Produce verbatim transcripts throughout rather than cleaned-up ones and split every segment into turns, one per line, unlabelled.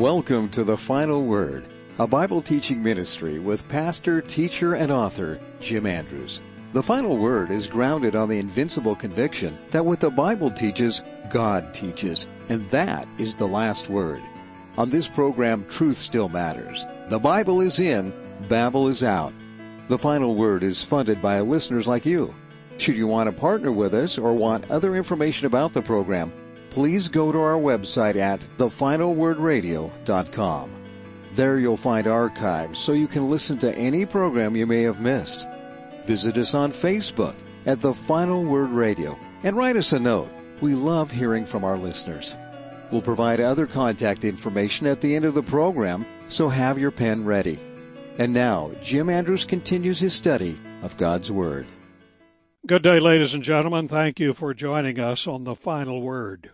Welcome to The Final Word, a Bible teaching ministry with pastor, teacher, and author Jim Andrews. The Final Word is grounded on the invincible conviction that what the Bible teaches, God teaches, and that is the last word. On this program, truth still matters. The Bible is in, Babel is out. The Final Word is funded by listeners like you. Should you want to partner with us or want other information about the program, please go to our website at the final word radio dot com. There you'll find archives so you can listen to any program you may have missed. Visit us on Facebook at The Final Word Radio and write us a note. We love hearing from our listeners. We'll provide other contact information at the end of the program, so have your pen ready. And now, Jim Andrews continues his study of God's Word.
Good day, ladies and gentlemen. Thank you for joining us on The Final Word.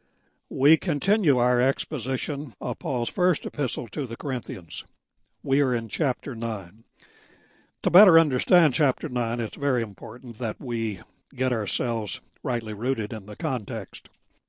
We continue our exposition of Paul's first epistle to the Corinthians. We are in chapter nine. To better understand chapter nine, it's very important that we get ourselves rightly rooted in the context.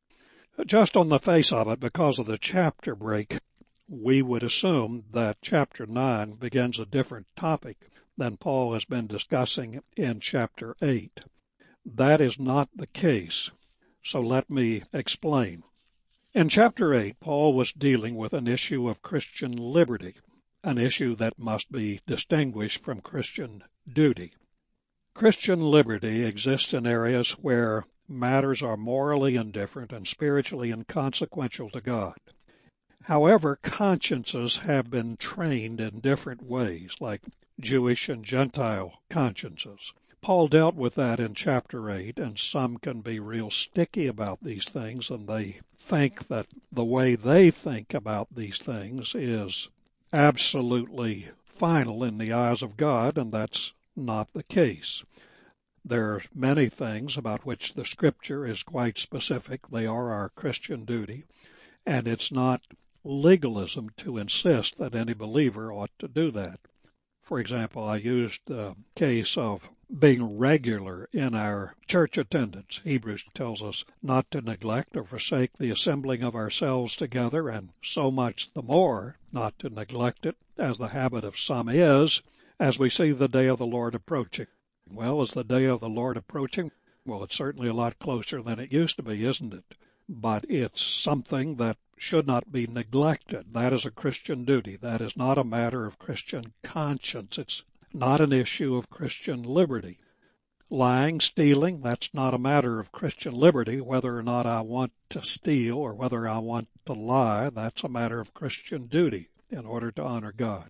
Just on the face of it, because of the chapter break, we would assume that chapter nine begins a different topic than Paul has been discussing in chapter eight. That is not the case, so let me explain. In chapter eight, Paul was dealing with an issue of Christian liberty, an issue that must be distinguished from Christian duty. Christian liberty exists in areas where matters are morally indifferent and spiritually inconsequential to God. However, consciences have been trained in different ways, like Jewish and Gentile consciences. Paul dealt with that in chapter eight, and some can be real sticky about these things, and they think that the way they think about these things is absolutely final in the eyes of God, and that's not the case. There are many things about which the Scripture is quite specific. They are our Christian duty, and it's not legalism to insist that any believer ought to do that. For example, I used the case of being regular in our church attendance. Hebrews tells us not to neglect or forsake the assembling of ourselves together, and so much the more not to neglect it, as the habit of some is, as we see the day of the Lord approaching. Well, is the day of the Lord approaching? Well, it's certainly a lot closer than it used to be, isn't it? But it's something that should not be neglected. That is a Christian duty. That is not a matter of Christian conscience. It's not an issue of Christian liberty. Lying, stealing, that's not a matter of Christian liberty. Whether or not I want to steal or whether I want to lie, that's a matter of Christian duty in order to honor God.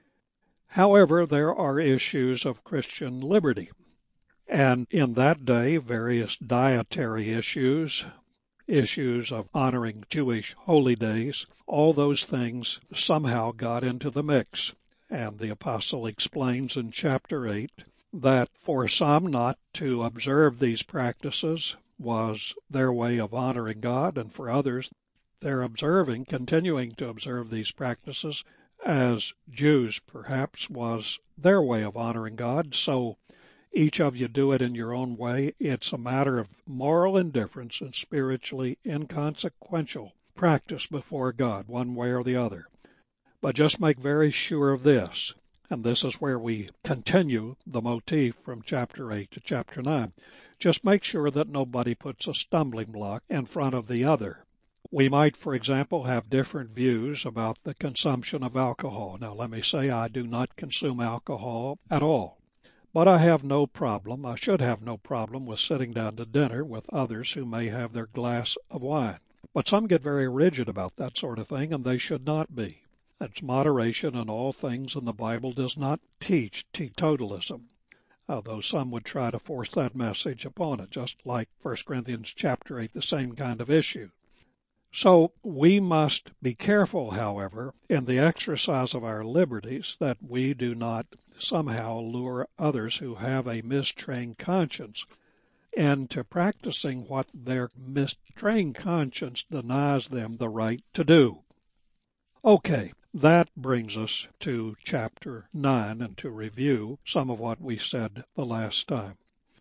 However, there are issues of Christian liberty. And in that day, various dietary issues, issues of honoring Jewish holy days, all those things somehow got into the mix. And the apostle explains in chapter eight that for some not to observe these practices was their way of honoring God, and for others, they're observing, continuing to observe these practices as Jews perhaps was their way of honoring God. So each of you do it in your own way. It's a matter of moral indifference and spiritually inconsequential practice before God, one way or the other. But just make very sure of this, and this is where we continue the motif from chapter eight to chapter nine. Just make sure that nobody puts a stumbling block in front of the other. We might, for example, have different views about the consumption of alcohol. Now, let me say I do not consume alcohol at all. But I have no problem, I should have no problem with sitting down to dinner with others who may have their glass of wine. But some get very rigid about that sort of thing, and they should not be. It's moderation in all things, and the Bible does not teach teetotalism, although some would try to force that message upon it, just like First Corinthians chapter eight, the same kind of issue. So we must be careful, however, in the exercise of our liberties that we do not somehow lure others who have a mistrained conscience into practicing what their mistrained conscience denies them the right to do. Okay, that brings us to chapter nine and to review some of what we said the last time.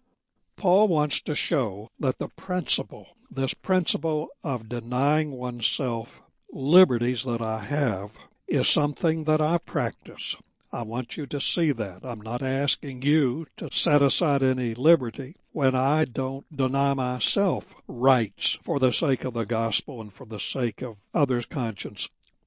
Paul wants to show that the principle, this principle of denying oneself liberties that I have is something that I practice. I want you to see that. I'm not asking you to set aside any liberty when I don't deny myself rights for the sake of the gospel and for the sake of others' conscience.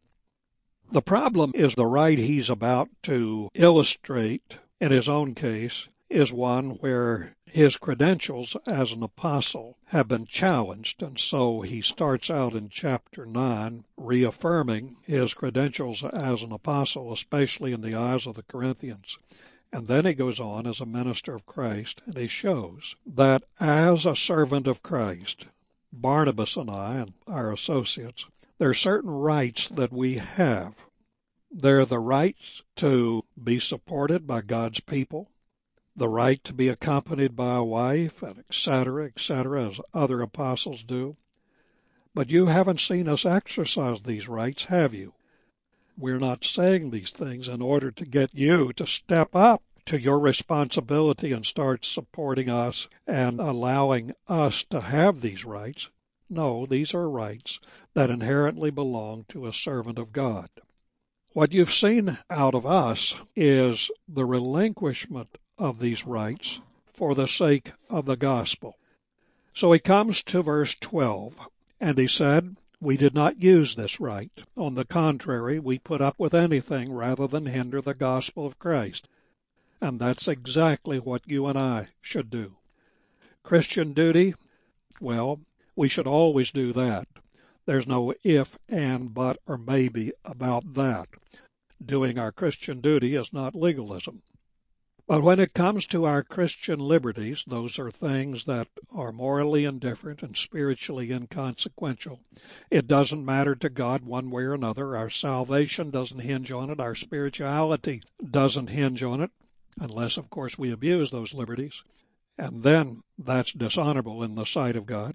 The problem is the right he's about to illustrate in his own case is one where his credentials as an apostle have been challenged, and so he starts out in chapter nine reaffirming his credentials as an apostle, especially in the eyes of the Corinthians. And then he goes on as a minister of Christ, and he shows that as a servant of Christ, Barnabas and I and our associates, there are certain rights that we have. There are the rights to be supported by God's people, the right to be accompanied by a wife, and et cetera, et cetera, as other apostles do. But you haven't seen us exercise these rights, have you? We're not saying these things in order to get you to step up to your responsibility and start supporting us and allowing us to have these rights. No, these are rights that inherently belong to a servant of God. What you've seen out of us is the relinquishment of these rights for the sake of the gospel. So he comes to verse twelve, and he said, we did not use this right. On the contrary, we put up with anything rather than hinder the gospel of Christ. And that's exactly what you and I should do. Christian duty, well, we should always do that. There's no if, and, but, or maybe about that. Doing our Christian duty is not legalism. But when it comes to our Christian liberties, those are things that are morally indifferent and spiritually inconsequential. It doesn't matter to God one way or another. Our salvation doesn't hinge on it. Our spirituality doesn't hinge on it, unless, of course, we abuse those liberties. And then that's dishonorable in the sight of God.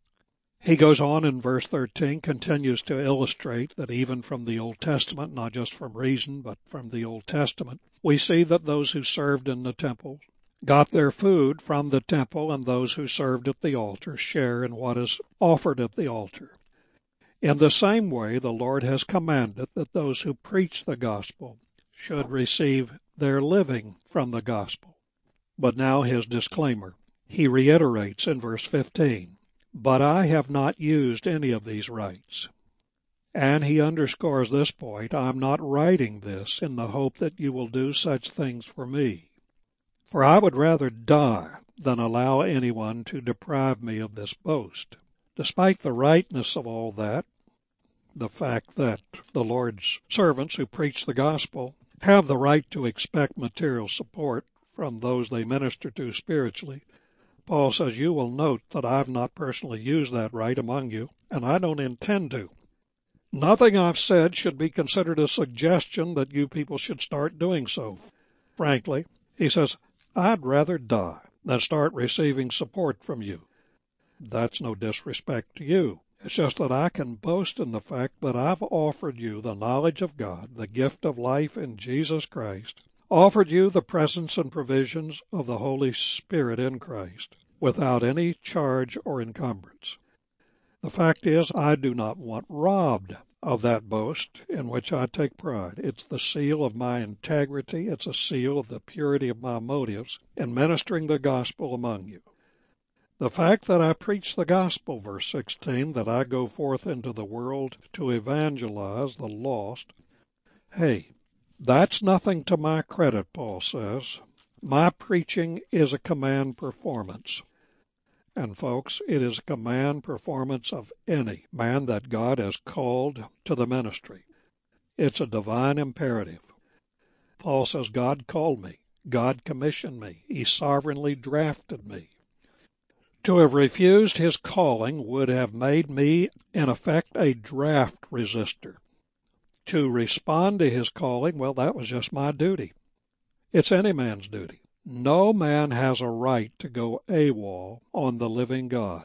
He goes on in verse thirteen, continues to illustrate that even from the Old Testament, not just from reason, but from the Old Testament, we see that those who served in the temple got their food from the temple, and those who served at the altar share in what is offered at the altar. In the same way, the Lord has commanded that those who preach the gospel should receive their living from the gospel. But now his disclaimer. He reiterates in verse fifteen, but I have not used any of these rights. And he underscores this point, I'm not writing this in the hope that you will do such things for me. For I would rather die than allow anyone to deprive me of this boast. Despite the rightness of all that, the fact that the Lord's servants who preach the gospel have the right to expect material support from those they minister to spiritually, Paul says, you will note that I've not personally used that right among you, and I don't intend to. Nothing I've said should be considered a suggestion that you people should start doing so. Frankly, he says, I'd rather die than start receiving support from you. That's no disrespect to you. It's just that I can boast in the fact that I've offered you the knowledge of God, the gift of life in Jesus Christ, offered you the presence and provisions of the Holy Spirit in Christ without any charge or encumbrance. The fact is, I do not want robbed of that boast in which I take pride. It's the seal of my integrity. It's a seal of the purity of my motives in ministering the gospel among you. The fact that I preach the gospel, verse sixteen, that I go forth into the world to evangelize the lost, hey, that's nothing to my credit, Paul says. My preaching is a command performance. And folks, it is a command performance of any man that God has called to the ministry. It's a divine imperative. Paul says, God called me. God commissioned me. He sovereignly drafted me. To have refused his calling would have made me, in effect, a draft resistor. To respond to his calling, well, that was just my duty. It's any man's duty. No man has a right to go AWOL on the living God.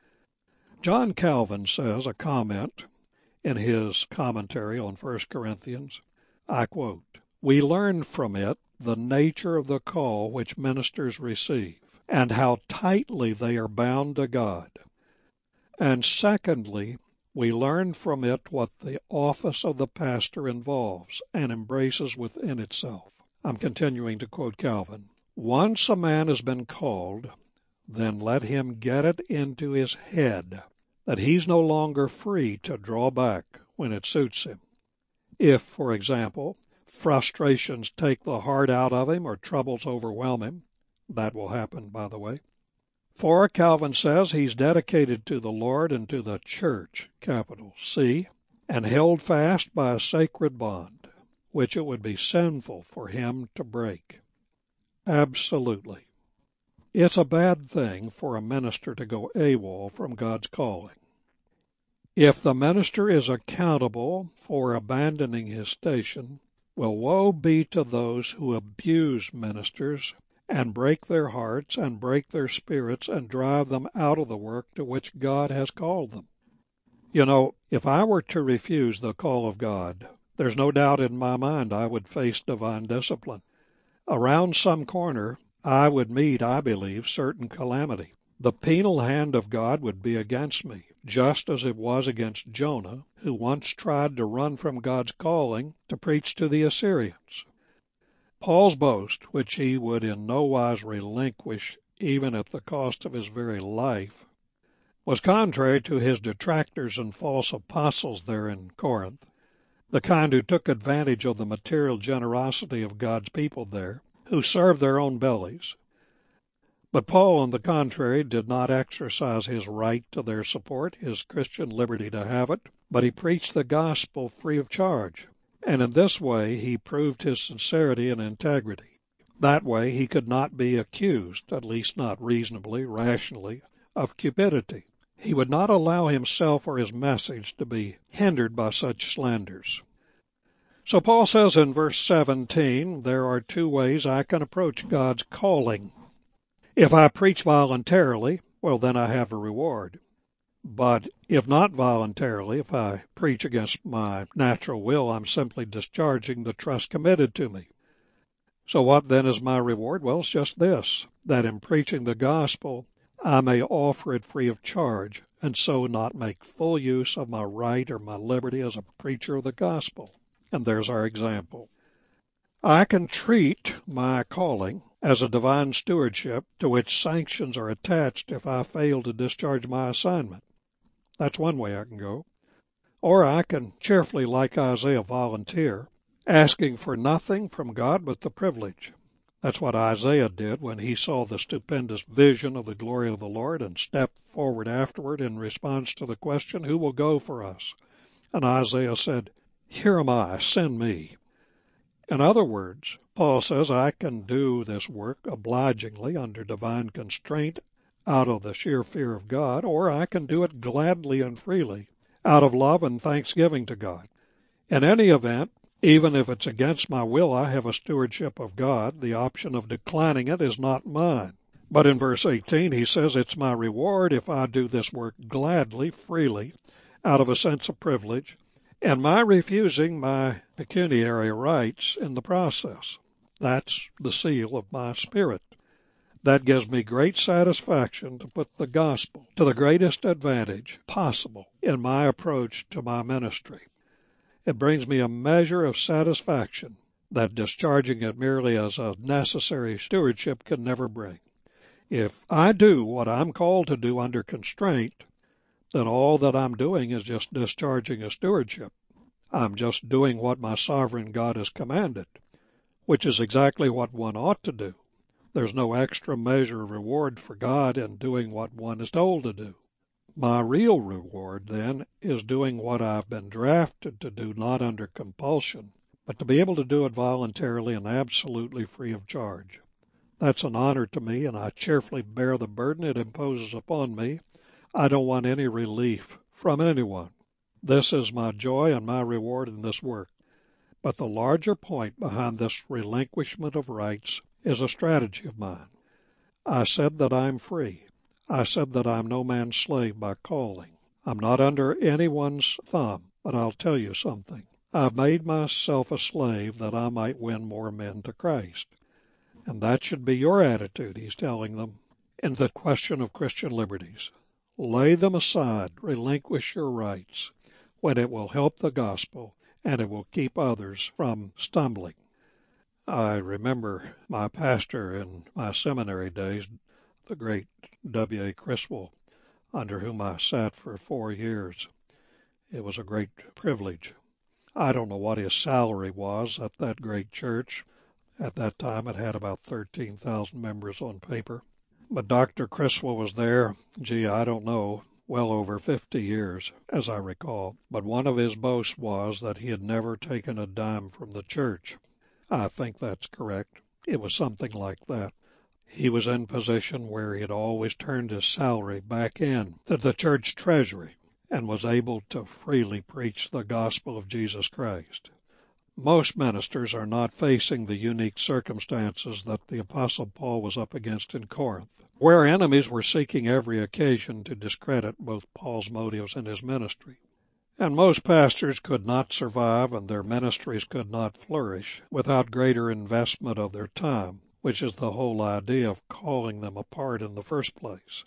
John Calvin says, a comment in his commentary on First Corinthians, I quote, we learn from it the nature of the call which ministers receive, and how tightly they are bound to God. And secondly, We learn from it what the office of the pastor involves and embraces within itself. I'm continuing to quote Calvin. Once a man has been called, then let him get it into his head that he's no longer free to draw back when it suits him. If, for example, frustrations take the heart out of him or troubles overwhelm him, that will happen, by the way. For, Calvin says, he's dedicated to the Lord and to the church, capital C, and held fast by a sacred bond, which it would be sinful for him to break. Absolutely. It's a bad thing for a minister to go AWOL from God's calling. If the minister is accountable for abandoning his station, well, woe be to those who abuse ministers and break their hearts and break their spirits and drive them out of the work to which God has called them. You know, if I were to refuse the call of God, there's no doubt in my mind I would face divine discipline. Around some corner, I would meet, I believe, certain calamity. The penal hand of God would be against me, just as it was against Jonah, who once tried to run from God's calling to preach to the Assyrians. Paul's boast, which he would in no wise relinquish even at the cost of his very life, was contrary to his detractors and false apostles there in Corinth, the kind who took advantage of the material generosity of God's people there, who served their own bellies. But Paul, on the contrary, did not exercise his right to their support, his Christian liberty to have it, but he preached the gospel free of charge. And in this way he proved his sincerity and integrity. That way he could not be accused, at least not reasonably, rationally, of cupidity. He would not allow himself or his message to be hindered by such slanders. So Paul says in verse seventeen, there are two ways I can approach God's calling. If I preach voluntarily, well, then I have a reward. But if not voluntarily, if I preach against my natural will, I'm simply discharging the trust committed to me. So what then is my reward? Well, it's just this, that in preaching the gospel, I may offer it free of charge, and so not make full use of my right or my liberty as a preacher of the gospel. And there's our example. I can treat my calling as a divine stewardship to which sanctions are attached if I fail to discharge my assignment. That's one way I can go. Or I can cheerfully, like Isaiah, volunteer, asking for nothing from God but the privilege. That's what Isaiah did when he saw the stupendous vision of the glory of the Lord and stepped forward afterward in response to the question, who will go for us? And Isaiah said, here am I, send me. In other words, Paul says I can do this work obligingly under divine constraint out of the sheer fear of God, or I can do it gladly and freely out of love and thanksgiving to God. In any event, even if it's against my will, I have a stewardship of God. The option of declining it is not mine. But in verse eighteen, he says it's my reward if I do this work gladly, freely, out of a sense of privilege, and my refusing my pecuniary rights in the process. That's the seal of my spirit. That gives me great satisfaction to put the gospel to the greatest advantage possible in my approach to my ministry. It brings me a measure of satisfaction that discharging it merely as a necessary stewardship can never bring. If I do what I'm called to do under constraint, then all that I'm doing is just discharging a stewardship. I'm just doing what my sovereign God has commanded, which is exactly what one ought to do. There's no extra measure of reward for God in doing what one is told to do. My real reward, then, is doing what I've been drafted to do, not under compulsion, but to be able to do it voluntarily and absolutely free of charge. That's an honor to me, and I cheerfully bear the burden it imposes upon me. I don't want any relief from anyone. This is my joy and my reward in this work. But the larger point behind this relinquishment of rights is a strategy of mine. I said that I'm free. I said that I'm no man's slave by calling. I'm not under anyone's thumb, but I'll tell you something. I've made myself a slave that I might win more men to Christ. And that should be your attitude, he's telling them, in the question of Christian liberties. Lay them aside, relinquish your rights, when it will help the gospel and it will keep others from stumbling. I remember my pastor in my seminary days, the great W A Criswell, under whom I sat for four years. It was a great privilege. I don't know what his salary was at that great church. At that time, it had about thirteen thousand members on paper. But Doctor Criswell was there, gee, I don't know, well over fifty years, as I recall. But one of his boasts was that he had never taken a dime from the church. I think that's correct. It was something like that. He was in position where he had always turned his salary back in to the church treasury and was able to freely preach the gospel of Jesus Christ. Most ministers are not facing the unique circumstances that the Apostle Paul was up against in Corinth, where enemies were seeking every occasion to discredit both Paul's motives and his ministry. And most pastors could not survive and their ministries could not flourish without greater investment of their time, which is the whole idea of calling them apart in the first place.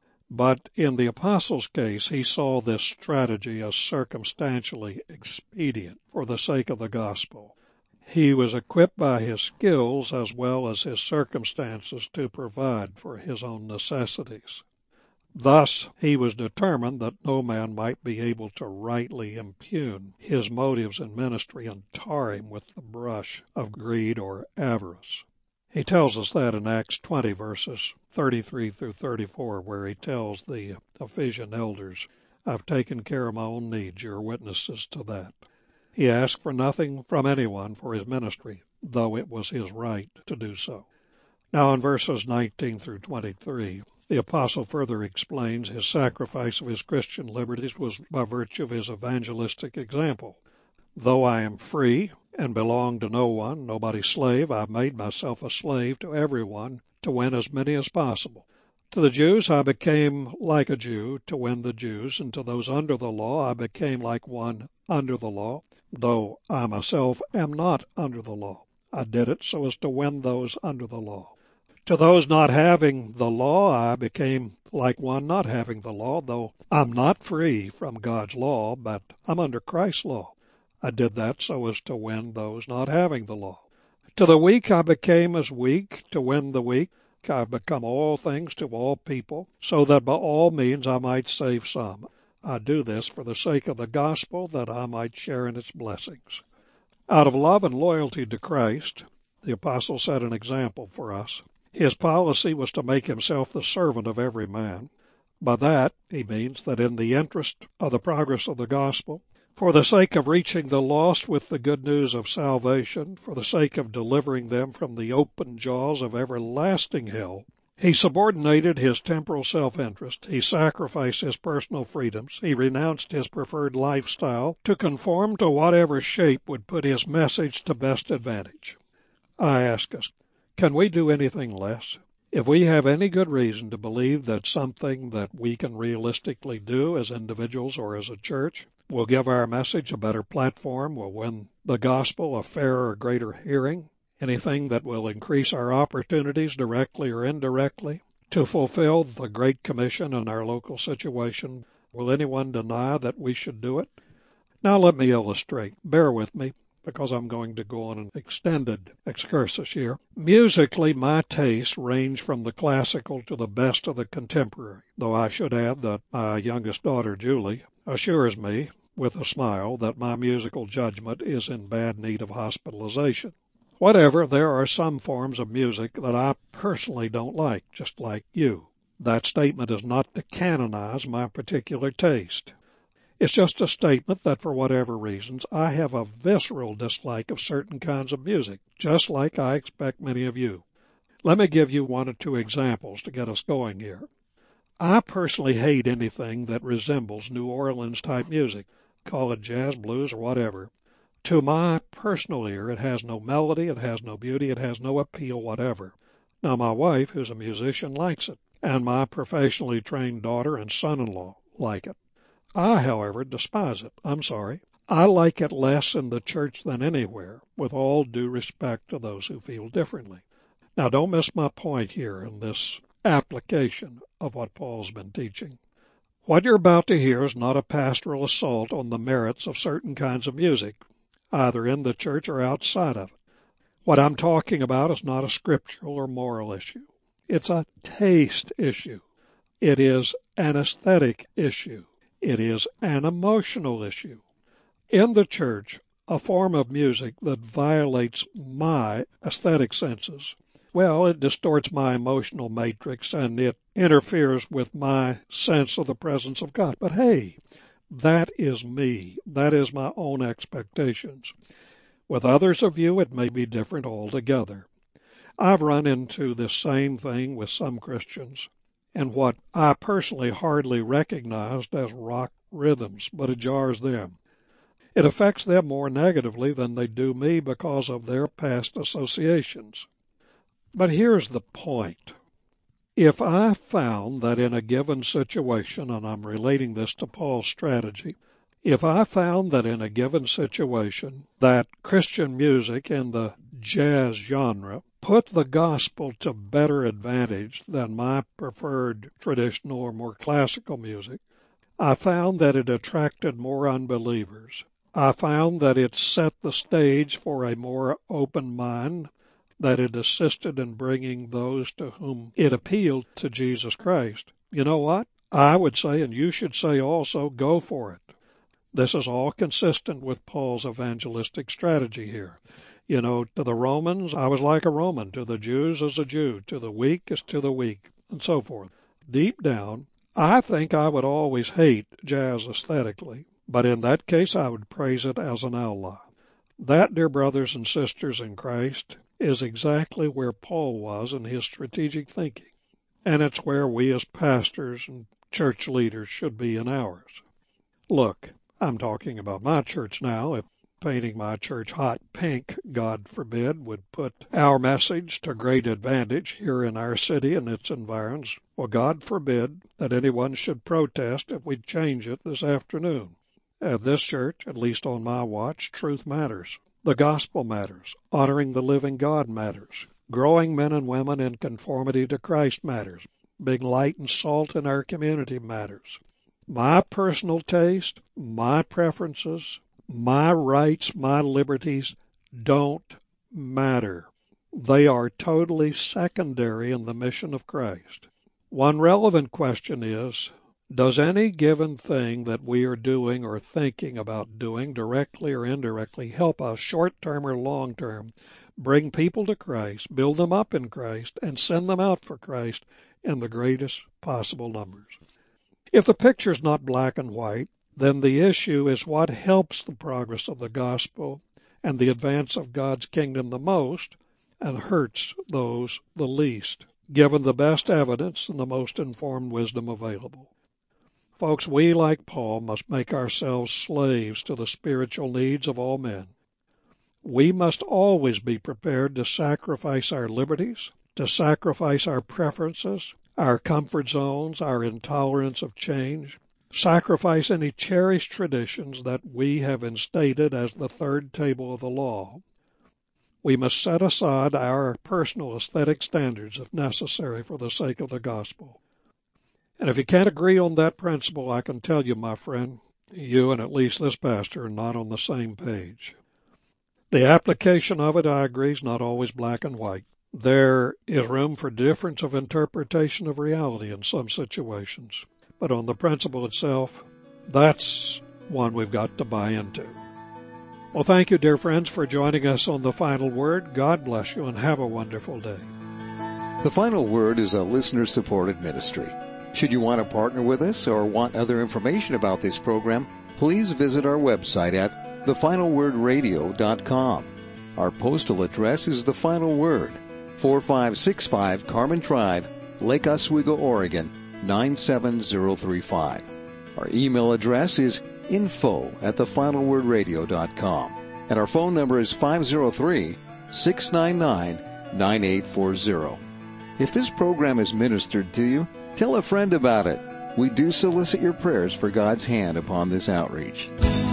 But in the apostle's case, he saw this strategy as circumstantially expedient for the sake of the gospel. He was equipped by his skills as well as his circumstances to provide for his own necessities. Thus, he was determined that no man might be able to rightly impugn his motives in ministry and tar him with the brush of greed or avarice. He tells us that in Acts twenty, verses thirty-three through thirty-four, where he tells the Ephesian elders, I've taken care of my own needs, you're witnesses to that. He asked for nothing from anyone for his ministry, though it was his right to do so. Now in verses nineteen through twenty-three, the apostle further explains his sacrifice of his Christian liberties was by virtue of his evangelistic example. Though I am free and belong to no one, nobody's slave, I've made myself a slave to everyone to win as many as possible. To the Jews I became like a Jew to win the Jews, and to those under the law I became like one under the law, though I myself am not under the law. I did it so as to win those under the law. To those not having the law I became like one not having the law, though I'm not free from God's law, but I'm under Christ's law. I did that so as to win those not having the law. To the weak I became as weak to win the weak. I've become all things to all people, so that by all means I might save some. I do this for the sake of the gospel, that I might share in its blessings. Out of love and loyalty to Christ, the apostle set an example for us. His policy was to make himself the servant of every man. By that he means that in the interest of the progress of the gospel, for the sake of reaching the lost with the good news of salvation, for the sake of delivering them from the open jaws of everlasting hell, he subordinated his temporal self-interest, he sacrificed his personal freedoms, he renounced his preferred lifestyle to conform to whatever shape would put his message to best advantage. I ask us, can we do anything less? If we have any good reason to believe that something that we can realistically do as individuals or as a church will give our message a better platform, will win the gospel a fairer or greater hearing, anything that will increase our opportunities directly or indirectly to fulfill the Great Commission in our local situation, will anyone deny that we should do it? Now let me illustrate. Bear with me, because I'm going to go on an extended excursus here. Musically, my tastes range from the classical to the best of the contemporary, though I should add that my youngest daughter, Julie, assures me, with a smile, that my musical judgment is in bad need of hospitalization. Whatever, there are some forms of music that I personally don't like, just like you. That statement is not to canonize my particular taste. It's just a statement that for whatever reasons, I have a visceral dislike of certain kinds of music, just like I expect many of you. Let me give you one or two examples to get us going here. I personally hate anything that resembles New Orleans-type music, call it jazz, blues, or whatever. To my personal ear, it has no melody, it has no beauty, it has no appeal whatever. Now, my wife, who's a musician, likes it, and my professionally trained daughter and son-in-law like it. I, however, despise it. I'm sorry. I like it less in the church than anywhere, with all due respect to those who feel differently. Now, don't miss my point here in this application of what Paul's been teaching. What you're about to hear is not a pastoral assault on the merits of certain kinds of music, either in the church or outside of it. What I'm talking about is not a scriptural or moral issue. It's a taste issue. It is an aesthetic issue. It is an emotional issue. In the church, a form of music that violates my aesthetic senses, well, it distorts my emotional matrix and it interferes with my sense of the presence of God. But hey, that is me. That is my own expectations. With others of you, it may be different altogether. I've run into this same thing with some Christians and what I personally hardly recognized as rock rhythms, but it jars them. It affects them more negatively than they do me because of their past associations. But here's the point. If I found that in a given situation, and I'm relating this to Paul's strategy, if I found that in a given situation that Christian music in the jazz genre put the gospel to better advantage than my preferred traditional or more classical music, I found that it attracted more unbelievers. I found that it set the stage for a more open mind, that it assisted in bringing those to whom it appealed to Jesus Christ. You know what? I would say, and you should say also, go for it. This is all consistent with Paul's evangelistic strategy here. You know, to the Romans, I was like a Roman. To the Jews, as a Jew. To the weak, as to the weak, and so forth. Deep down, I think I would always hate jazz aesthetically, but in that case, I would praise it as an ally. That, dear brothers and sisters in Christ, is exactly where Paul was in his strategic thinking, and it's where we as pastors and church leaders should be in ours. Look, I'm talking about my church now. If painting my church hot pink, God forbid, would put our message to great advantage here in our city and its environs, well, God forbid that anyone should protest if we change it this afternoon. At this church, at least on my watch, truth matters. The gospel matters. Honoring the living God matters. Growing men and women in conformity to Christ matters. Being light and salt in our community matters. My personal taste, my preferences, my rights, my liberties don't matter. They are totally secondary in the mission of Christ. One relevant question is, does any given thing that we are doing or thinking about doing, directly or indirectly, help us short-term or long-term, bring people to Christ, build them up in Christ, and send them out for Christ in the greatest possible numbers? If the picture's not black and white, then the issue is what helps the progress of the gospel and the advance of God's kingdom the most and hurts those the least, given the best evidence and the most informed wisdom available. Folks, we, like Paul, must make ourselves slaves to the spiritual needs of all men. We must always be prepared to sacrifice our liberties, to sacrifice our preferences, our comfort zones, our intolerance of change, sacrifice any cherished traditions that we have instated as the third table of the law. We must set aside our personal aesthetic standards if necessary for the sake of the gospel. And if you can't agree on that principle, I can tell you, my friend, you and at least this pastor are not on the same page. The application of it, I agree, is not always black and white. There is room for difference of interpretation of reality in some situations. But on the principle itself, that's one we've got to buy into. Well, thank you, dear friends, for joining us on The Final Word. God bless you and have a wonderful day.
The Final Word is a listener-supported ministry. Should you want to partner with us or want other information about this program, please visit our website at the final word radio dot com. Our postal address is The Final Word, four five six five Carmen Drive, Lake Oswego, Oregon, nine seven zero three five. Our email address is info at the final word radio dot com. And our phone number is five zero three, six nine nine, nine eight four zero. If this program is ministered to you, tell a friend about it. We do solicit your prayers for God's hand upon this outreach.